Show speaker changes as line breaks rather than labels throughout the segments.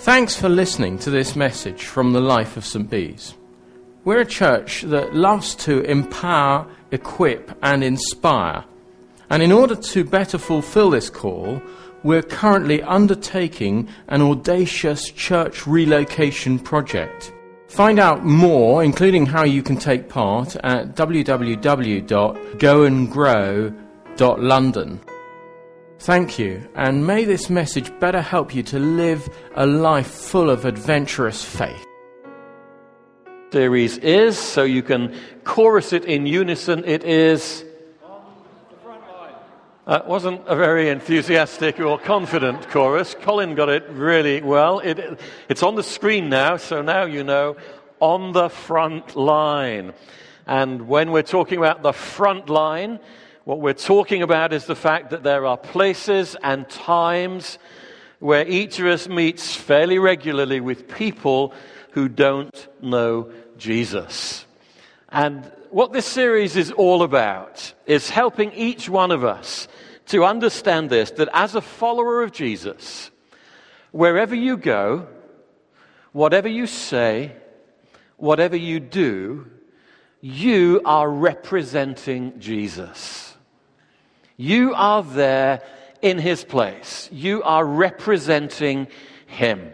Thanks for listening to this message from the life of St. Bees. We're a church that loves to empower, equip and inspire. And in order to better fulfill this call, we're currently undertaking an audacious church relocation project. Find out more, including how you can take part, at www.goandgrow.london. Thank you, and may this message better help you to live a life full of adventurous faith.
Series is, so you can chorus it in unison, it is... wasn't a very enthusiastic or confident chorus. Colin got it really well. It's on the screen now, so now you know, on the front line. And when we're talking about the front line, what we're talking about is the fact that there are places and times where each of us meets fairly regularly with people who don't know Jesus. And what this series is all about is helping each one of us to understand this, that as a follower of Jesus, wherever you go, whatever you say, whatever you do, you are representing Jesus. You are there in his place. You are representing him.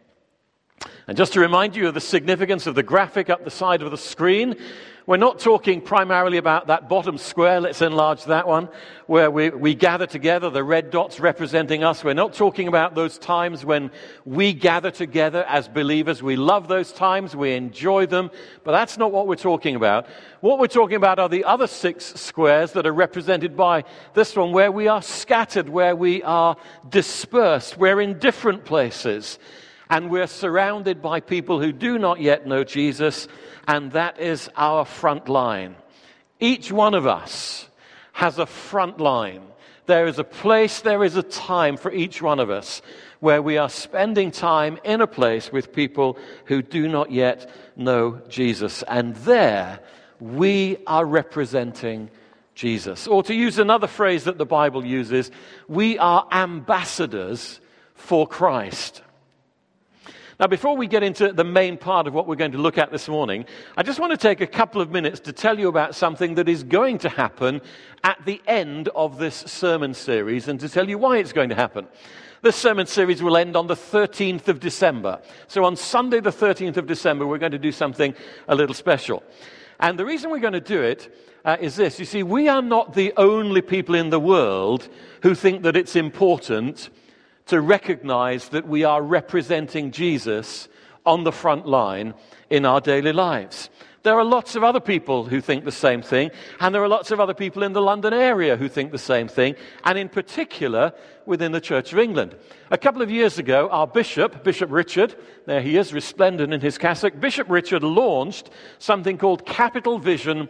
And just to remind you of the significance of the graphic up the side of the screen, we're not talking primarily about that bottom square, let's enlarge that one, where we gather together, the red dots representing us. We're not talking about those times when we gather together as believers. We love those times, we enjoy them, but that's not what we're talking about. What we're talking about are the other 6 squares that are represented by this one, where we are scattered, where we are dispersed, we're in different places. And we're surrounded by people who do not yet know Jesus, and that is our front line. Each one of us has a front line. There is a place, there is a time for each one of us where we are spending time in a place with people who do not yet know Jesus. And there we are representing Jesus. Or to use another phrase that the Bible uses, we are ambassadors for Christ. Now, before we get into the main part of what we're going to look at this morning, I just want to take a couple of minutes to tell you about something that is going to happen at the end of this sermon series, and to tell you why it's going to happen. This sermon series will end on the 13th of December. So on Sunday the 13th of December, we're going to do something a little special. And the reason we're going to do it is this. You see, we are not the only people in the world who think that it's important to recognize that we are representing Jesus on the front line in our daily lives. There are lots of other people who think the same thing, and there are lots of other people in the London area who think the same thing, and in particular within the Church of England. A couple of years ago, our Bishop Richard, there he is, resplendent in his cassock, Bishop Richard launched something called Capital Vision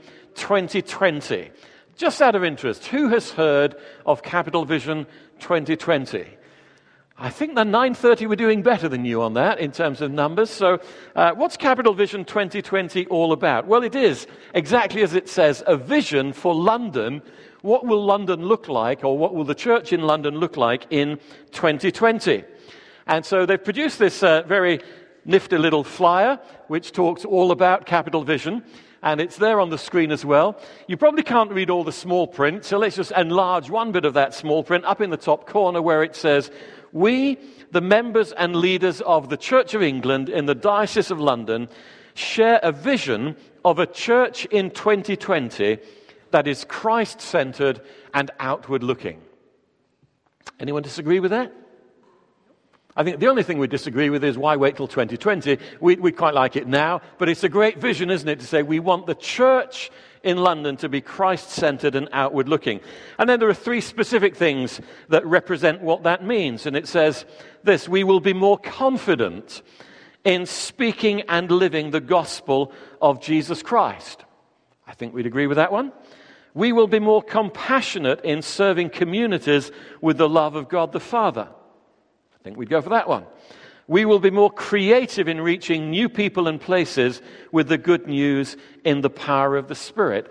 2020. Just out of interest, who has heard of Capital Vision 2020? I think the 9:30 were doing better than you on that in terms of numbers. So what's Capital Vision 2020 all about? Well, it is, exactly as it says, a vision for London. What will London look like, or what will the church in London look like in 2020? And so they've produced this very nifty little flyer, which talks all about Capital Vision. And it's there on the screen as well. You probably can't read all the small print, so let's just enlarge one bit of that small print up in the top corner where it says, "We, the members and leaders of the Church of England in the Diocese of London, share a vision of a church in 2020 that is Christ-centered and outward-looking." Anyone disagree with that? I think the only thing we disagree with is why wait till 2020? We quite like it now, but it's a great vision, isn't it, to say we want the church in London to be Christ-centered and outward-looking. And then there are 3 specific things that represent what that means. And it says this: we will be more confident in speaking and living the gospel of Jesus Christ. I think we'd agree with that one. We will be more compassionate in serving communities with the love of God the Father. I think we'd go for that one. We will be more creative in reaching new people and places with the good news in the power of the Spirit.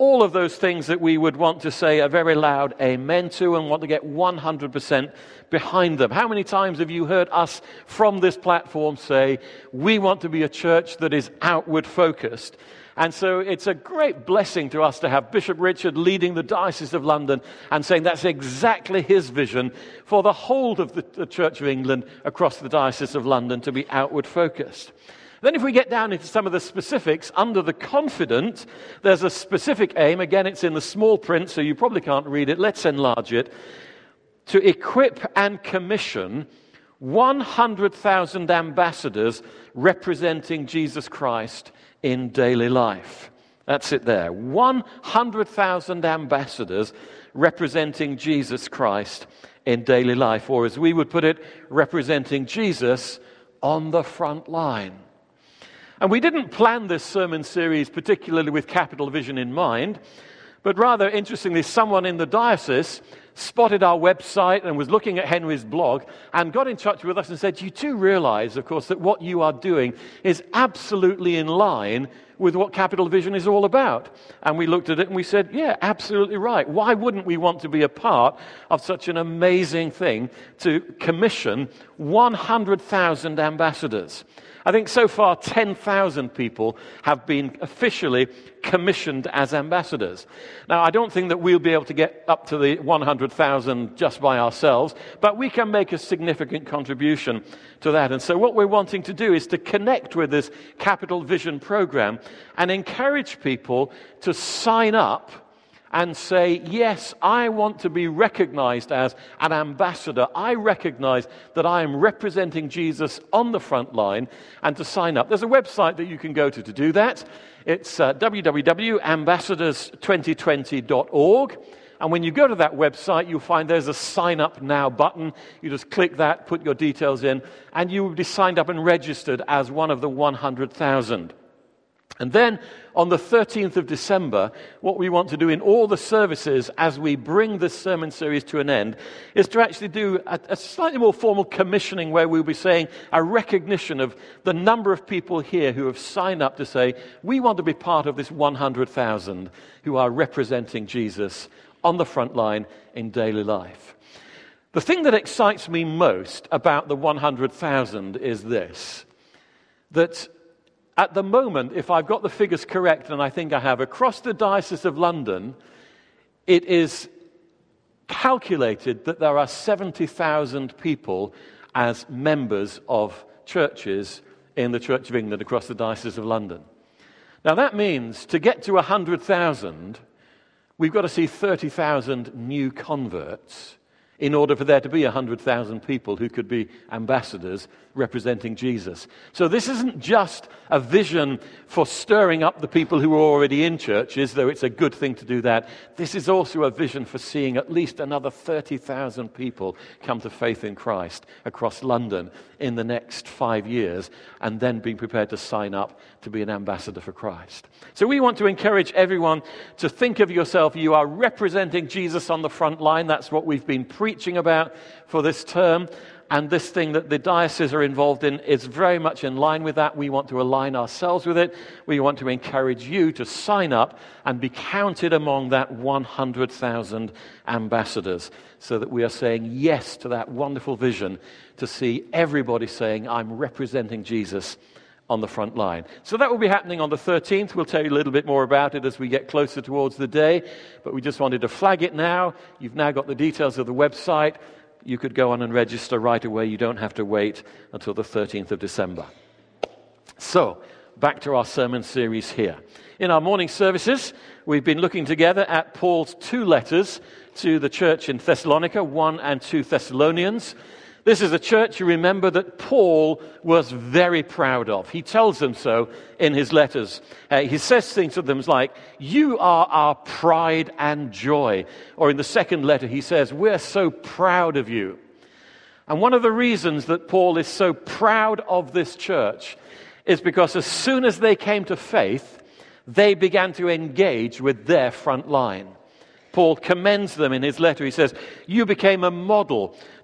All of those things that we would want to say a very loud amen to and want to get 100% behind them. How many times have you heard us from this platform say, we want to be a church that is outward focused? And so it's a great blessing to us to have Bishop Richard leading the Diocese of London and saying that's exactly his vision for the whole of the Church of England across the Diocese of London, to be outward focused. Then if we get down into some of the specifics, under the confident, there's a specific aim. Again, it's in the small print, so you probably can't read it. Let's enlarge it. To equip and commission 100,000 ambassadors representing Jesus Christ in daily life. That's it there. 100,000 ambassadors representing Jesus Christ in daily life. Or as we would put it, representing Jesus on the front line. And we didn't plan this sermon series particularly with Capital Vision in mind, but rather, interestingly, someone in the diocese spotted our website and was looking at Henry's blog and got in touch with us and said, you do realize, of course, that what you are doing is absolutely in line with what Capital Vision is all about. And we looked at it and we said, yeah, absolutely right. Why wouldn't we want to be a part of such an amazing thing to commission 100,000 ambassadors? I think so far 10,000 people have been officially commissioned as ambassadors. Now, I don't think that we'll be able to get up to the 100,000 just by ourselves, but we can make a significant contribution to that. And so what we're wanting to do is to connect with this Capital Vision program and encourage people to sign up and say, yes, I want to be recognized as an ambassador. I recognize that I am representing Jesus on the front line, and to sign up. There's a website that you can go to do that. It's www.ambassadors2020.org. And when you go to that website, you'll find there's a sign up now button. You just click that, put your details in, and you will be signed up and registered as one of the 100,000. And then on the 13th of December, what we want to do in all the services as we bring this sermon series to an end is to actually do a slightly more formal commissioning, where we'll be saying a recognition of the number of people here who have signed up to say, we want to be part of this 100,000 who are representing Jesus on the front line in daily life. The thing that excites me most about the 100,000 is this, that at the moment, if I've got the figures correct, and I think I have, across the Diocese of London, it is calculated that there are 70,000 people as members of churches in the Church of England across the Diocese of London. Now that means to get to 100,000, we've got to see 30,000 new converts in order for there to be 100,000 people who could be ambassadors representing Jesus. So this isn't just a vision for stirring up the people who are already in churches, though it's a good thing to do that. This is also a vision for seeing at least another 30,000 people come to faith in Christ across London in the next 5 years, and then being prepared to sign up to be an ambassador for Christ. So we want to encourage everyone to think of yourself, you are representing Jesus on the front line. That's what we've been preaching about for this term. And this thing that the diocese are involved in is very much in line with that. We want to align ourselves with it. We want to encourage you to sign up and be counted among that 100,000 ambassadors, so that we are saying yes to that wonderful vision to see everybody saying, I'm representing Jesus on the front line. So that will be happening on the 13th. We'll tell you a little bit more about it as we get closer towards the day, but we just wanted to flag it now. You've now got the details of the website. You could go on and register right away. You don't have to wait until the 13th of December. So, back to our sermon series here. In our morning services, we've been looking together at Paul's 2 letters to the church in Thessalonica, 1 and 2 Thessalonians. This is a church, you remember, that Paul was very proud of. He tells them so in his letters. He says things to them like, you are our pride and joy. Or in the second letter, he says, we're so proud of you. And one of the reasons that Paul is so proud of this church is because as soon as they came to faith, they began to engage with their front line. Paul commends them in his letter. He says, you became a model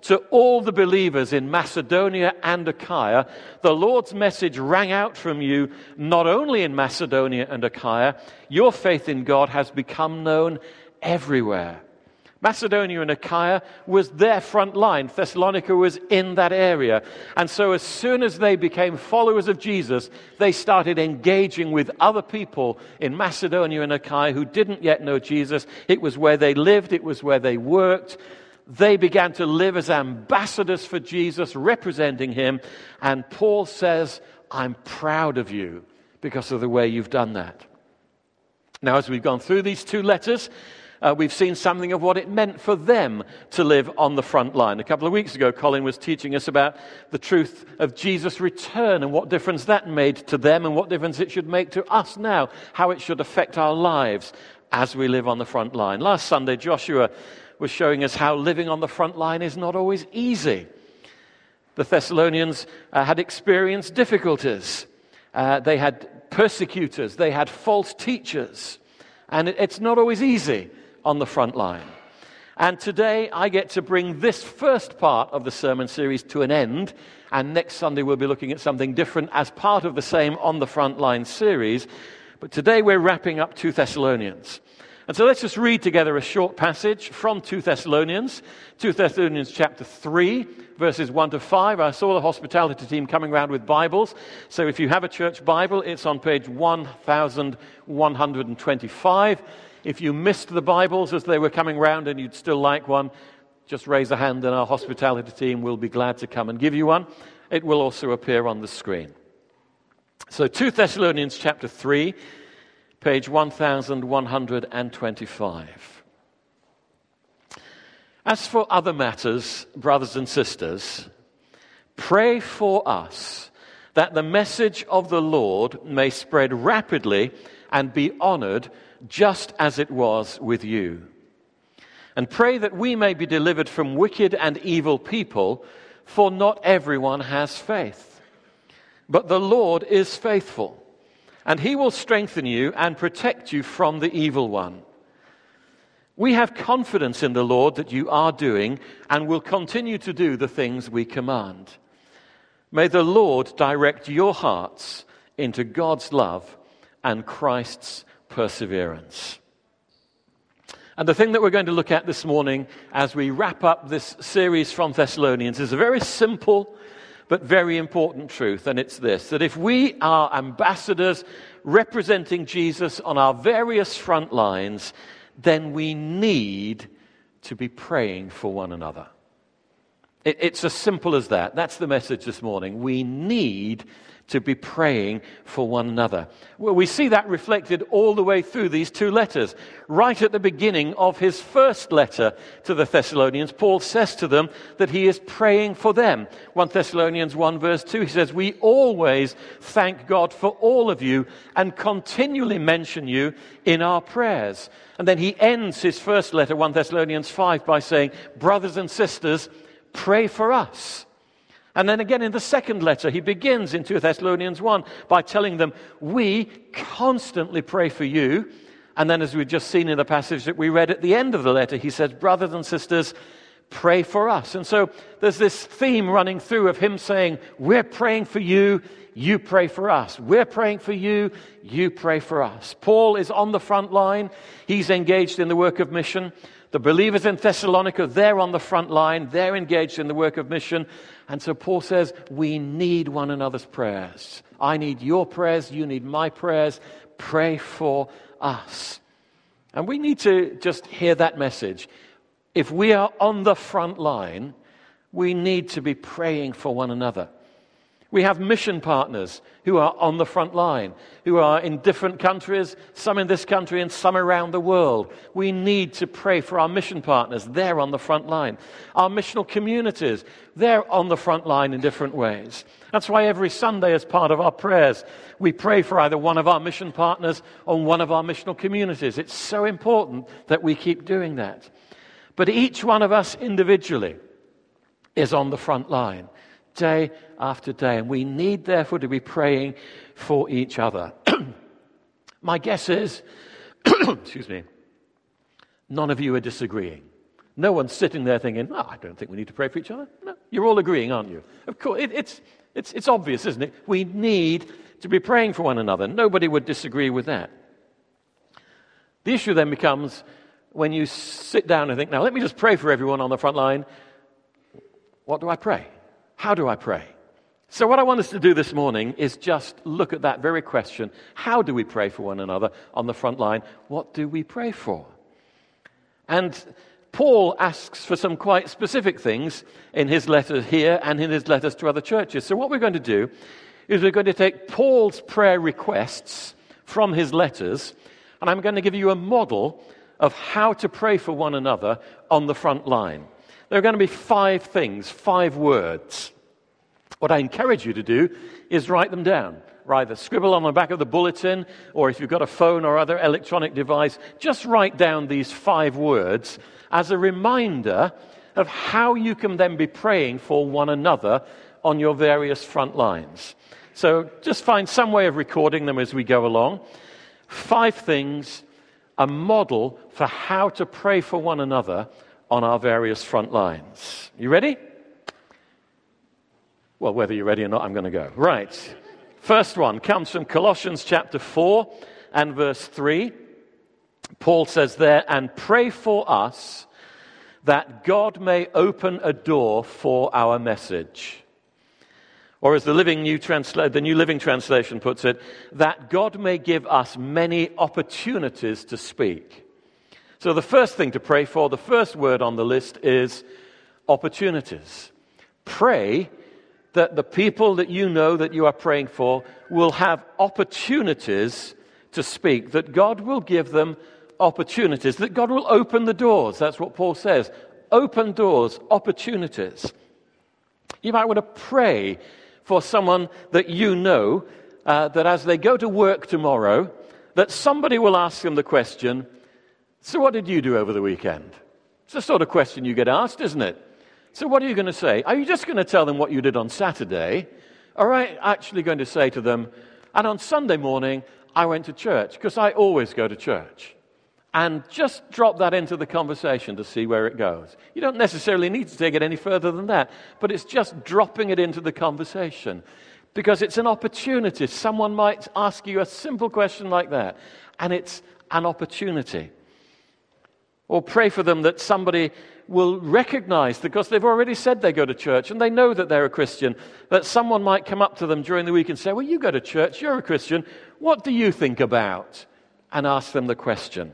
to all the believers in Macedonia and Achaia, the Lord's message rang out from you not only in Macedonia and Achaia, your faith in God has become known everywhere. Macedonia and Achaia was their front line. Thessalonica was in that area. And so as soon as they became followers of Jesus, they started engaging with other people in Macedonia and Achaia who didn't yet know Jesus. It was where they lived. It was where they worked. They began to live as ambassadors for Jesus, representing him. And Paul says, I'm proud of you because of the way you've done that. Now, as we've gone through these two letters, we've seen something of what it meant for them to live on the front line. A couple of weeks ago, Colin was teaching us about the truth of Jesus' return and what difference that made to them and what difference it should make to us now, how it should affect our lives as we live on the front line. Last Sunday, Joshua was showing us how living on the front line is not always easy. The Thessalonians had experienced difficulties. They had persecutors. They had false teachers. And it's not always easy on the front line. And today I get to bring this first part of the sermon series to an end. And next Sunday we'll be looking at something different as part of the same On the Front Line series. But today we're wrapping up 2 Thessalonians. And so let's just read together a short passage from 2 Thessalonians. 2 Thessalonians chapter 3, verses 1 to 5. I saw the hospitality team coming around with Bibles. So if you have a church Bible, it's on page 1125. If you missed the Bibles as they were coming around and you'd still like one, just raise a hand and our hospitality team will be glad to come and give you one. It will also appear on the screen. So 2 Thessalonians chapter 3, page 1125. As for other matters, brothers and sisters, pray for us that the message of the Lord may spread rapidly and be honored just as it was with you. And pray that we may be delivered from wicked and evil people, for not everyone has faith. But the Lord is faithful, and he will strengthen you and protect you from the evil one. We have confidence in the Lord that you are doing and will continue to do the things we command. May the Lord direct your hearts into God's love and Christ's perseverance. And the thing that we're going to look at this morning as we wrap up this series from Thessalonians is a very simple but very important truth, and it's this, that if we are ambassadors representing Jesus on our various front lines, then we need to be praying for one another. It's as simple as that. That's the message this morning. We need to be praying for one another. Well, we see that reflected all the way through these two letters. Right at the beginning of his first letter to the Thessalonians, Paul says to them that he is praying for them. 1 Thessalonians 1 verse 2, he says, "We always thank God for all of you and continually mention you in our prayers." And then he ends his first letter, 1 Thessalonians 5, by saying, "Brothers and sisters, pray for us." And then again in the second letter, he begins in 2 Thessalonians 1 by telling them, "We constantly pray for you." And then as we've just seen in the passage that we read at the end of the letter, he says, "Brothers and sisters, pray for us." And so there's this theme running through of him saying, we're praying for you, you pray for us. We're praying for you, you pray for us. Paul is on the front line. He's engaged in the work of mission. The believers in Thessalonica, they're on the front line. They're engaged in the work of mission. And so Paul says, we need one another's prayers. I need your prayers. You need my prayers. Pray for us. And we need to just hear that message. If we are on the front line, we need to be praying for one another. We have mission partners who are on the front line, who are in different countries, some in this country and some around the world. We need to pray for our mission partners. They're on the front line. Our missional communities, they're on the front line in different ways. That's why every Sunday as part of our prayers, we pray for either one of our mission partners or one of our missional communities. It's so important that we keep doing that. But each one of us individually is on the front line, day after day. And we need, therefore, to be praying for each other. My guess is, excuse me, none of you are disagreeing No one's sitting there thinking, I don't think we need to pray for each other. No, you're all agreeing, aren't you? Of course, it's obvious, isn't it? We need to be praying for one another. Nobody would disagree with that. The issue then becomes when you sit down and think, now let me just pray for everyone on the front line. What do I pray? How do I pray? So what I want us to do this morning is just look at that very question. How do we pray for one another on the front line? What do we pray for? And Paul asks for some quite specific things in his letters here and in his letters to other churches. So what we're going to do is we're going to take Paul's prayer requests from his letters, and I'm going to give you a model of how to pray for one another on the front line. There are going to be 5 things, 5 words. What I encourage you to do is write them down. Either scribble on the back of the bulletin, or if you've got a phone or other electronic device, just write down these 5 words as a reminder of how you can then be praying for one another on your various front lines. So just find some way of recording them as we go along. 5 things, a model for how to pray for one another on our various front lines. You ready? Well, whether you're ready or not, I'm going to go. Right. First one comes from Colossians chapter 4 and verse 3. Paul says there, and pray for us that God may open a door for our message. Or as the New Living Translation puts it, that God may give us many opportunities to speak. So the first thing to pray for, the first word on the list is opportunities. Pray that the people that you know that you are praying for will have opportunities to speak, that God will give them opportunities, that God will open the doors. That's what Paul says. Open doors, opportunities. You might want to pray for someone that you know, that as they go to work tomorrow, that somebody will ask them the question, so what did you do over the weekend? It's the sort of question you get asked, isn't it? So what are you going to say? Are you just going to tell them what you did on Saturday? Or are you actually going to say to them, and on Sunday morning, I went to church, because I always go to church. And just drop that into the conversation to see where it goes. You don't necessarily need to take it any further than that, but it's just dropping it into the conversation. Because it's an opportunity. Someone might ask you a simple question like that, and it's an opportunity. Or pray for them that somebody will recognize, because they've already said they go to church and they know that they're a Christian, that someone might come up to them during the week and say, well, you go to church, you're a Christian, what do you think about? And ask them the question.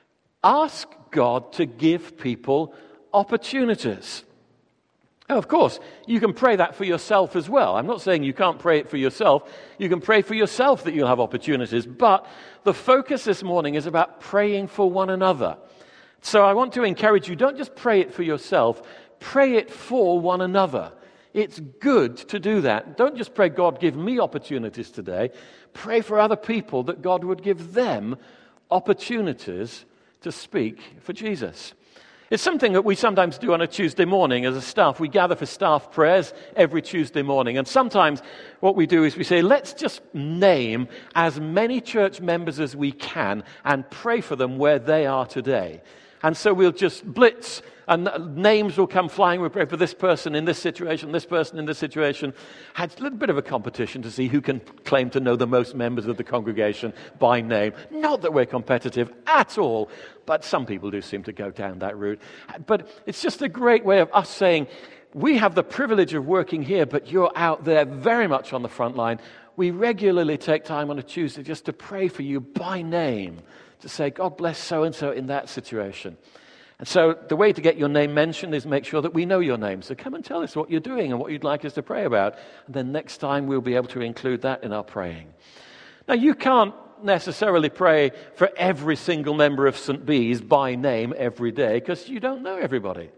Ask God to give people opportunities. Now, of course, you can pray that for yourself as well. I'm not saying you can't pray it for yourself. You can pray for yourself that you'll have opportunities. But the focus this morning is about praying for one another. So I want to encourage you, don't just pray it for yourself, pray it for one another. It's good to do that. Don't just pray, God, give me opportunities today. Pray for other people that God would give them opportunities to speak for Jesus. It's something that we sometimes do on a Tuesday morning as a staff. We gather for staff prayers every Tuesday morning. And sometimes what we do is we say, let's just name as many church members as we can and pray for them where they are today. And so we'll just blitz, and names will come flying. We'll pray for this person in this situation, this person in this situation. Had a little bit of a competition to see who can claim to know the most members of the congregation by name. Not that we're competitive at all, but some people do seem to go down that route. But it's just a great way of us saying, we have the privilege of working here, but you're out there very much on the front line. We regularly take time on a Tuesday just to pray for you by name, to say, God bless so-and-so in that situation. And so the way to get your name mentioned is make sure that we know your name. So come and tell us what you're doing and what you'd like us to pray about. And then next time we'll be able to include that in our praying. Now, you can't necessarily pray for every single member of St. Bees by name every day, because you don't know everybody.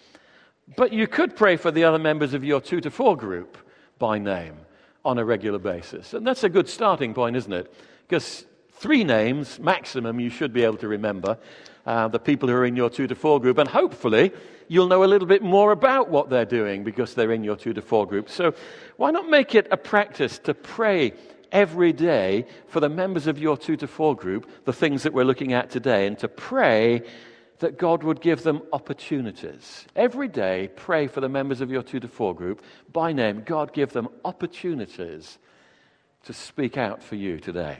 But you could pray for the other members of your 2 to 4 group by name on a regular basis. And that's a good starting point, isn't it? Because 3 names, maximum, you should be able to remember, the people who are in your 2 to 4 group. And hopefully, you'll know a little bit more about what they're doing because they're in your 2 to 4 group. So why not make it a practice to pray every day for the members of your 2 to 4 group, the things that we're looking at today, and to pray that God would give them opportunities. Every day, pray for the members of your 2 to 4 group by name. God, give them opportunities to speak out for you today.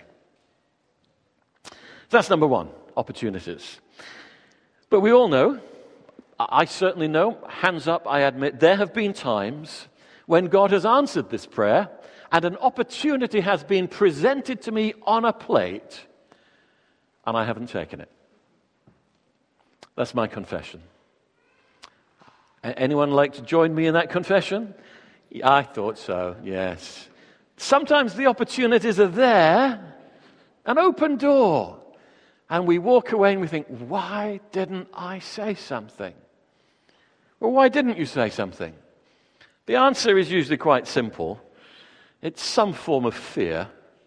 That's number one, opportunities. But we all know, I certainly know, hands up, I admit, there have been times when God has answered this prayer and an opportunity has been presented to me on a plate and I haven't taken it. That's my confession. Anyone like to join me in that confession? I thought so, yes. Sometimes the opportunities are there, an open door, and we walk away and we think, why didn't I say something? Well, why didn't you say something? The answer is usually quite simple. It's some form of fear.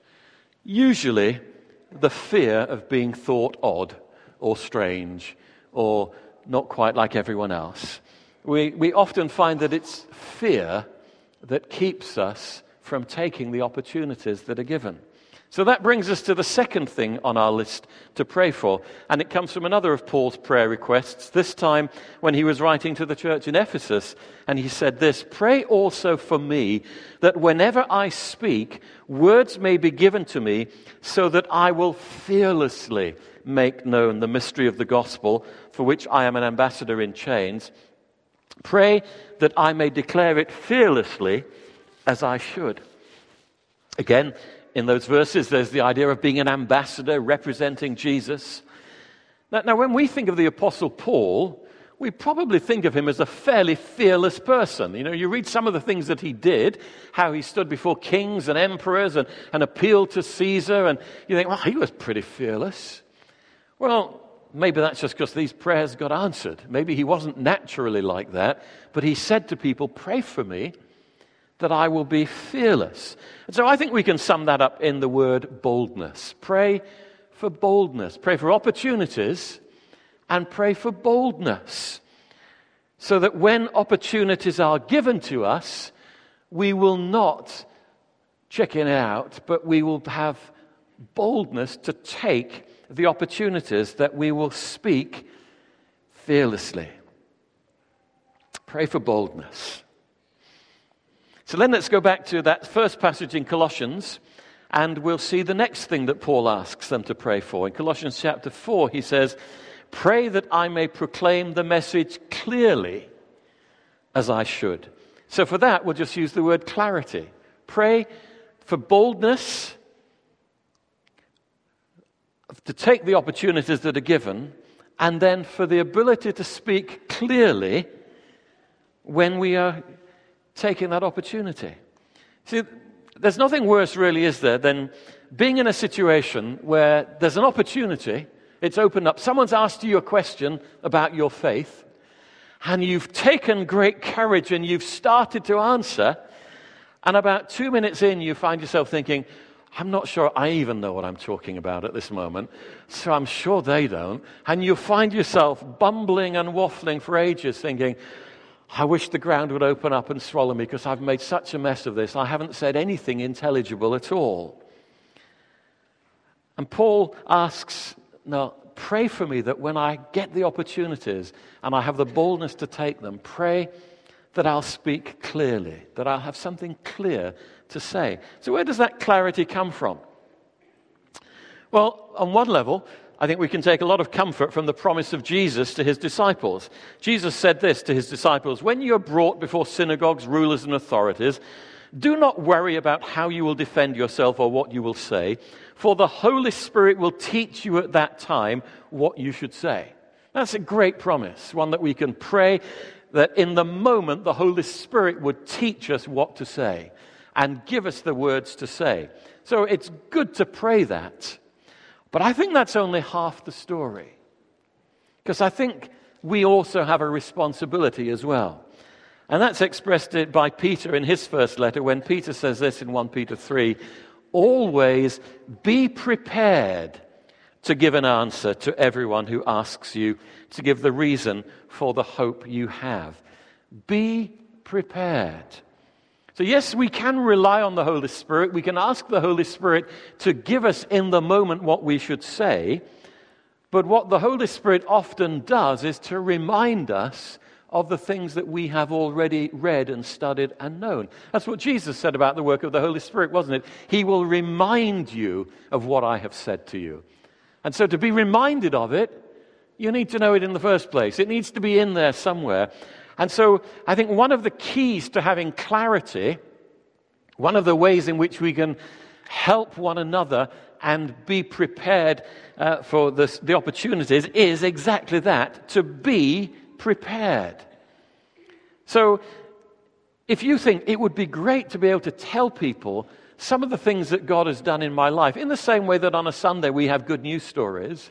Usually the fear of being thought odd or strange or not quite like everyone else. We often find that it's fear that keeps us from taking the opportunities that are given. So that brings us to the second thing on our list to pray for, and it comes from another of Paul's prayer requests, this time when he was writing to the church in Ephesus, and he said this, "Pray also for me, that whenever I speak, words may be given to me, so that I will fearlessly make known the mystery of the gospel, for which I am an ambassador in chains. Pray that I may declare it fearlessly as I should." Again, in those verses, there's the idea of being an ambassador representing Jesus. Now, when we think of the Apostle Paul, we probably think of him as a fairly fearless person. You know, you read some of the things that he did, how he stood before kings and emperors and appealed to Caesar, and you think, well, he was pretty fearless. Well, maybe that's just because these prayers got answered. Maybe he wasn't naturally like that, but he said to people, "Pray for me, that I will be fearless." And so I think we can sum that up in the word boldness. Pray for boldness. Pray for opportunities and pray for boldness. So that when opportunities are given to us, we will not chicken out, but we will have boldness to take the opportunities, that we will speak fearlessly. Pray for boldness. So then let's go back to that first passage in Colossians, and we'll see the next thing that Paul asks them to pray for. In Colossians chapter 4, he says, "Pray that I may proclaim the message clearly as I should." So for that, we'll just use the word clarity. Pray for boldness, to take the opportunities that are given, and then for the ability to speak clearly when we are taking that opportunity. See, there's nothing worse really, is there, than being in a situation where there's an opportunity, it's opened up, someone's asked you a question about your faith, and you've taken great courage and you've started to answer, and about 2 minutes in you find yourself thinking, I'm not sure I even know what I'm talking about at this moment, so I'm sure they don't, and you find yourself bumbling and waffling for ages thinking, I wish the ground would open up and swallow me because I've made such a mess of this. I haven't said anything intelligible at all. And Paul asks, no, pray for me that when I get the opportunities and I have the boldness to take them, pray that I'll speak clearly, that I'll have something clear to say. So where does that clarity come from? Well, on one level, I think we can take a lot of comfort from the promise of Jesus to his disciples. Jesus said this to his disciples, "When you are brought before synagogues, rulers, and authorities, do not worry about how you will defend yourself or what you will say, for the Holy Spirit will teach you at that time what you should say." That's a great promise, one that we can pray that in the moment the Holy Spirit would teach us what to say and give us the words to say. So it's good to pray that. But I think that's only half the story. Because I think we also have a responsibility as well. And that's expressed by Peter in his first letter when Peter says this in 1 Peter 3, "Always be prepared to give an answer to everyone who asks you to give the reason for the hope you have." Be prepared. So yes, we can rely on the Holy Spirit. We can ask the Holy Spirit to give us in the moment what we should say. But what the Holy Spirit often does is to remind us of the things that we have already read and studied and known. That's what Jesus said about the work of the Holy Spirit, wasn't it? He will remind you of what I have said to you. And so to be reminded of it, you need to know it in the first place. It needs to be in there somewhere. And so I think one of the keys to having clarity, one of the ways in which we can help one another and be prepared for the opportunities is exactly that, to be prepared. So if you think it would be great to be able to tell people some of the things that God has done in my life, in the same way that on a Sunday we have good news stories,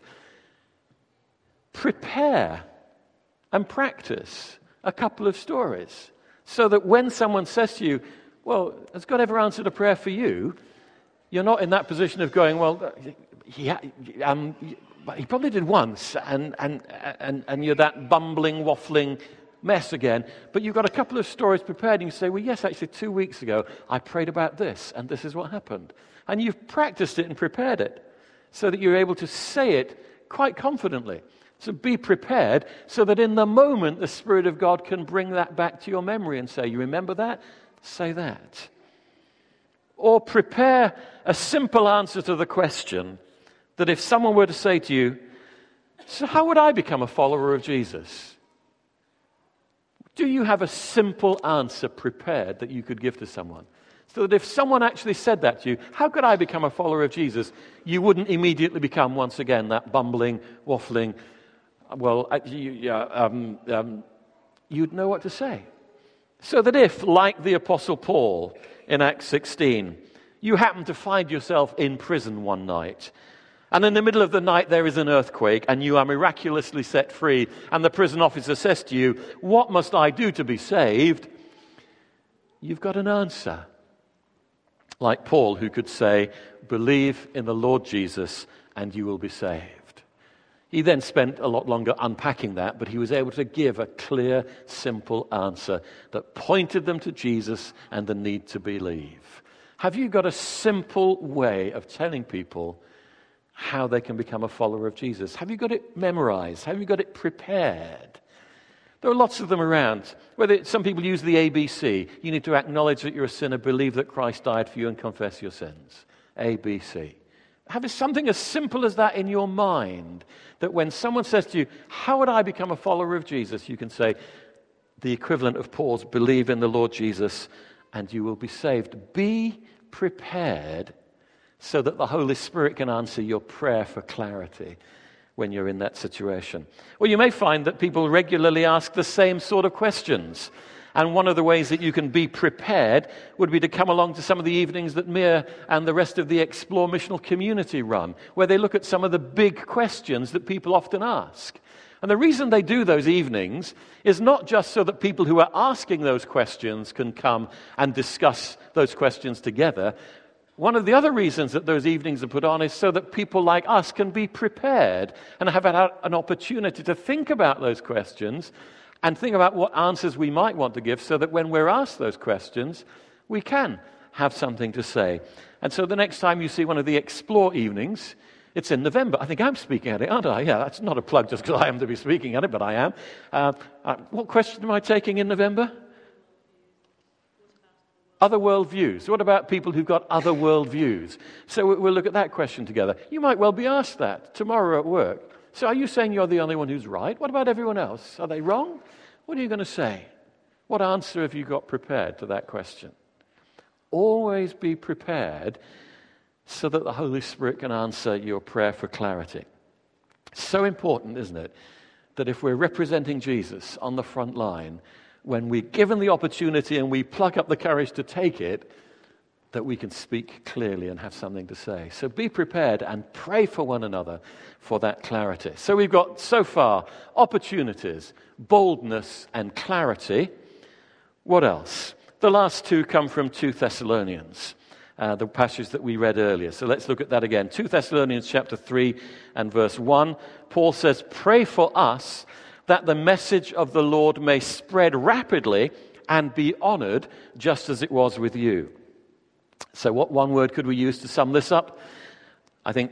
prepare and practice a couple of stories so that when someone says to you, well, has God ever answered a prayer for you? You're not in that position of going, well, he probably did once, and you're that bumbling, waffling mess again. But you've got a couple of stories prepared, and you say, well, yes, actually, 2 weeks ago, I prayed about this, and this is what happened. And you've practiced it and prepared it so that you're able to say it quite confidently. So be prepared so that in the moment, the Spirit of God can bring that back to your memory and say, you remember that? Say that. Or prepare a simple answer to the question that if someone were to say to you, so how would I become a follower of Jesus? Do you have a simple answer prepared that you could give to someone? So that if someone actually said that to you, how could I become a follower of Jesus? You wouldn't immediately become, once again, that bumbling, waffling, you'd know what to say. So that if, like the Apostle Paul in Acts 16, you happen to find yourself in prison one night, and in the middle of the night there is an earthquake, and you are miraculously set free, and the prison officer says to you, what must I do to be saved? You've got an answer. Like Paul, who could say, believe in the Lord Jesus, and you will be saved. He then spent a lot longer unpacking that, but he was able to give a clear, simple answer that pointed them to Jesus and the need to believe. Have you got a simple way of telling people how they can become a follower of Jesus? Have you got it memorized? Have you got it prepared? There are lots of them around. Some people use the ABC. You need to acknowledge that you're a sinner, believe that Christ died for you, and confess your sins. ABC. Have something as simple as that in your mind, that when someone says to you, how would I become a follower of Jesus? You can say the equivalent of Paul's, believe in the Lord Jesus and you will be saved. Be prepared so that the Holy Spirit can answer your prayer for clarity when you're in that situation. Or you may find that people regularly ask the same sort of questions. And one of the ways that you can be prepared would be to come along to some of the evenings that Mia and the rest of the Explore Missional community run, where they look at some of the big questions that people often ask. And the reason they do those evenings is not just so that people who are asking those questions can come and discuss those questions together. One of the other reasons that those evenings are put on is so that people like us can be prepared and have an opportunity to think about those questions and think about what answers we might want to give so that when we're asked those questions, we can have something to say. And so the next time you see one of the Explore evenings, it's in November. I think I'm speaking at it, aren't I? Yeah, that's not a plug just because I am to be speaking at it, but I am. What question am I taking in November? Other worldviews. What about people who've got other worldviews? So we'll look at that question together. You might well be asked that tomorrow at work. So are you saying you're the only one who's right? What about everyone else? Are they wrong? What are you going to say? What answer have you got prepared to that question? Always be prepared so that the Holy Spirit can answer your prayer for clarity. So important, isn't it, that if we're representing Jesus on the front line, when we're given the opportunity and we pluck up the courage to take it, that we can speak clearly and have something to say. So be prepared and pray for one another for that clarity. So we've got so far opportunities, boldness and clarity. What else? The last two come from 2 Thessalonians, the passage that we read earlier. So let's look at that again. 2 Thessalonians chapter 3 and verse 1. Paul says, pray for us that the message of the Lord may spread rapidly and be honored just as it was with you. So what one word could we use to sum this up? I think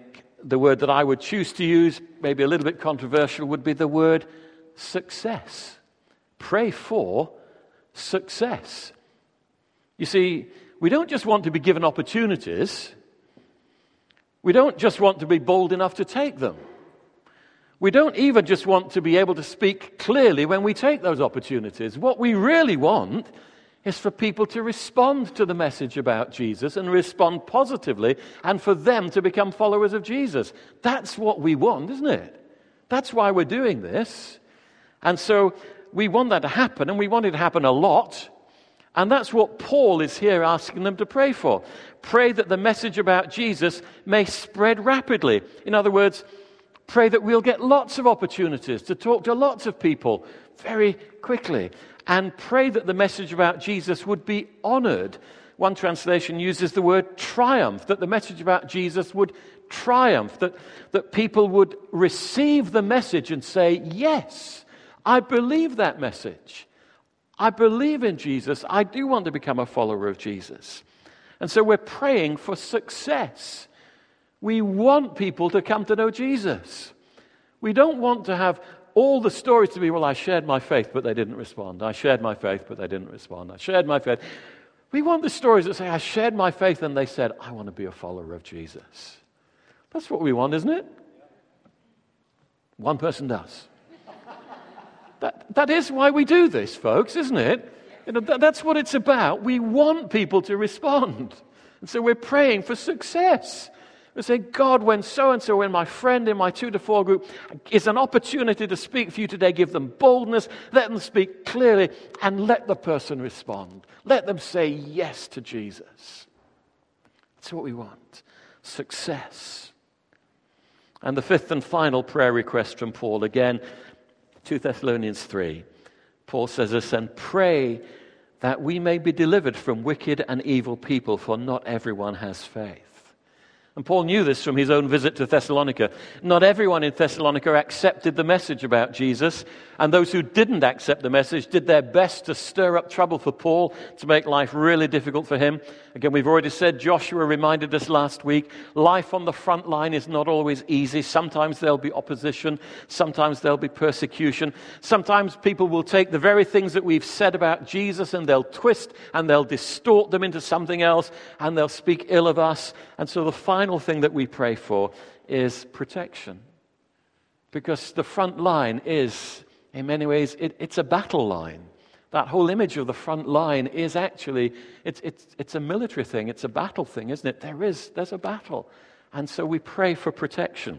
the word that I would choose to use, maybe a little bit controversial, would be the word success. Pray for success. You see, we don't just want to be given opportunities. We don't just want to be bold enough to take them. We don't even just want to be able to speak clearly when we take those opportunities. What we really want is for people to respond to the message about Jesus and respond positively, and for them to become followers of Jesus. That's what we want, isn't it? That's why we're doing this. And so we want that to happen, and we want it to happen a lot. And that's what Paul is here asking them to pray for. Pray that the message about Jesus may spread rapidly. In other words, pray that we'll get lots of opportunities to talk to lots of people very quickly. And pray that the message about Jesus would be honored. One translation uses the word triumph, that the message about Jesus would triumph, that people would receive the message and say, yes, I believe that message. I believe in Jesus. I do want to become a follower of Jesus. And so we're praying for success. We want people to come to know Jesus. We don't want to have all the stories to be, well, I shared my faith, but they didn't respond. I shared my faith, but they didn't respond. I shared my faith. We want the stories that say, I shared my faith, and they said, I want to be a follower of Jesus. That's what we want, isn't it? One person does. That is why we do this, folks, isn't it? You know, that's what it's about. We want people to respond. And so we're praying for success. We say, God, when so-and-so, when my friend in my 2 to 4 group is an opportunity to speak for you today, give them boldness, let them speak clearly, and let the person respond. Let them say yes to Jesus. That's what we want. Success. And the fifth and final prayer request from Paul, again, 2 Thessalonians 3. Paul says this, and pray that we may be delivered from wicked and evil people, for not everyone has faith. And Paul knew this from his own visit to Thessalonica. Not everyone in Thessalonica accepted the message about Jesus, and those who didn't accept the message did their best to stir up trouble for Paul, to make life really difficult for him. Again, we've already said, Joshua reminded us last week, life on the front line is not always easy. Sometimes there'll be opposition. Sometimes there'll be persecution. Sometimes people will take the very things that we've said about Jesus and they'll twist and they'll distort them into something else, and they'll speak ill of us. And so the final thing that we pray for is protection. Because the front line is, in many ways, it's a battle line. That whole image of the front line is actually, it's a military thing, it's a battle thing, isn't it? There's a battle. And so we pray for protection.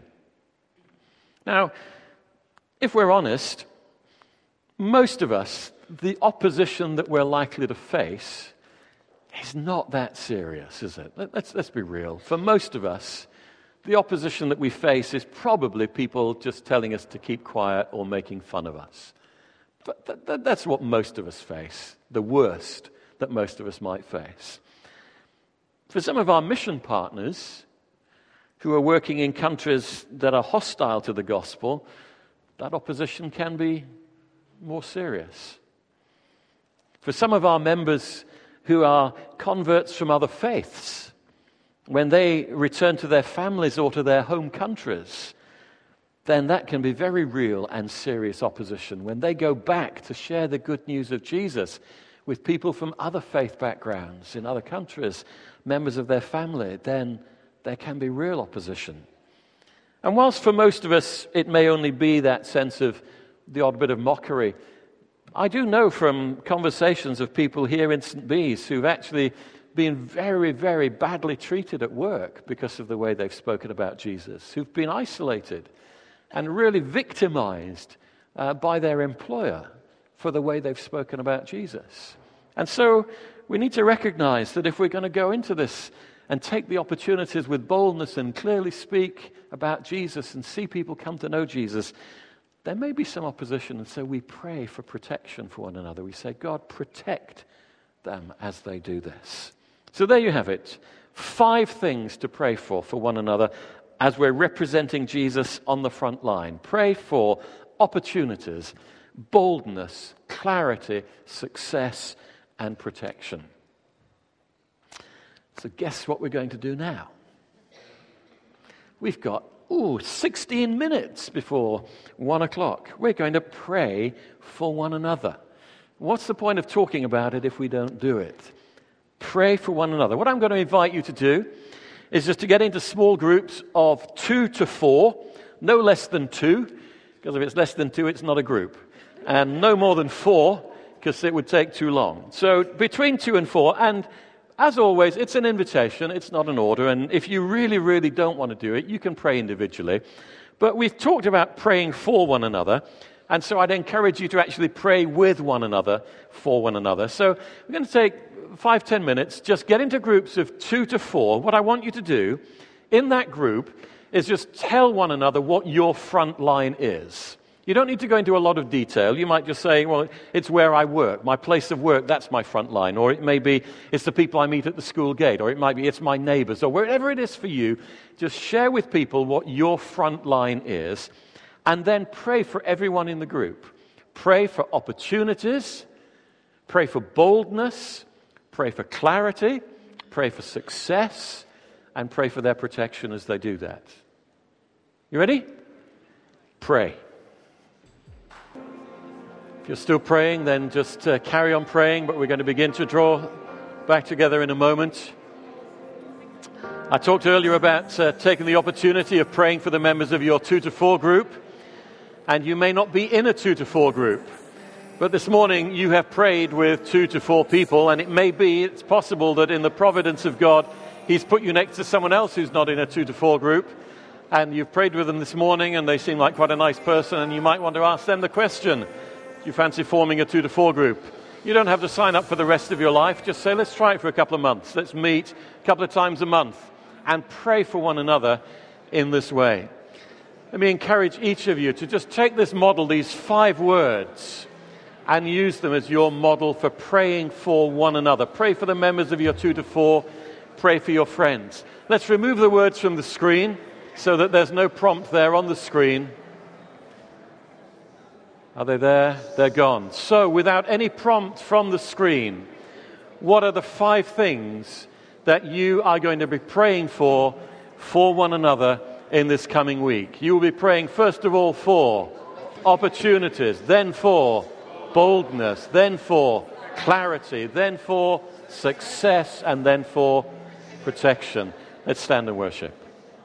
Now, if we're honest, most of us, the opposition that we're likely to face is not that serious, is it? Let's be real. For most of us, the opposition that we face is probably people just telling us to keep quiet or making fun of us. But that's what most of us face, the worst that most of us might face. For some of our mission partners who are working in countries that are hostile to the gospel, that opposition can be more serious. For some of our members who are converts from other faiths, when they return to their families or to their home countries, then that can be very real and serious opposition. When they go back to share the good news of Jesus with people from other faith backgrounds in other countries, members of their family, then there can be real opposition. And whilst for most of us it may only be that sense of the odd bit of mockery, I do know from conversations of people here in St. Bees who've actually been very, very badly treated at work because of the way they've spoken about Jesus, who've been isolated and really victimized by their employer for the way they've spoken about Jesus. And so we need to recognize that if we're going to go into this and take the opportunities with boldness and clearly speak about Jesus and see people come to know Jesus, there may be some opposition, and so we pray for protection for one another. We say, God, protect them as they do this. So there you have it. 5 things to pray for one another as we're representing Jesus on the front line. Pray for opportunities, boldness, clarity, success, and protection. So guess what we're going to do now? We've got 16 minutes before 1 o'clock. We're going to pray for one another. What's the point of talking about it if we don't do it? Pray for one another. What I'm going to invite you to do is just to get into small groups of 2 to 4, no less than 2, because if it's less than 2, it's not a group, and no more than 4, because it would take too long. So between 2 and 4, and as always, it's an invitation, it's not an order, and if you really, really don't want to do it, you can pray individually. But we've talked about praying for one another, and so I'd encourage you to actually pray with one another, for one another. So we're going to take 5-10 minutes, just get into groups of 2 to 4. What I want you to do in that group is just tell one another what your front line is. You don't need to go into a lot of detail. You might just say, well, it's where I work. My place of work, that's my front line. Or it may be, it's the people I meet at the school gate. Or it might be, it's my neighbors. Or wherever it is for you, just share with people what your front line is. And then pray for everyone in the group. Pray for opportunities. Pray for boldness. Pray for clarity. Pray for success. And pray for their protection as they do that. You ready? Pray. If you're still praying, then just carry on praying, but we're going to begin to draw back together in a moment. I talked earlier about taking the opportunity of praying for the members of your 2 to 4 group, and you may not be in a 2 to 4 group, but this morning you have prayed with 2 to 4 people, and it's possible that in the providence of God, He's put you next to someone else who's not in a 2 to 4 group, and you've prayed with them this morning, and they seem like quite a nice person, and you might want to ask them the question, you fancy forming a 2 to 4 group? You don't have to sign up for the rest of your life. Just say, let's try it for a couple of months. Let's meet a couple of times a month and pray for one another in this way. Let me encourage each of you to just take this model, these 5 words, and use them as your model for praying for one another. Pray for the members of your 2 to 4. Pray for your friends. Let's remove the words from the screen so that there's no prompt there on the screen. Are they there? They're gone. So, without any prompt from the screen, what are the 5 things that you are going to be praying for one another in this coming week? You will be praying, first of all, for opportunities, then for boldness, then for clarity, then for success, and then for protection. Let's stand and worship.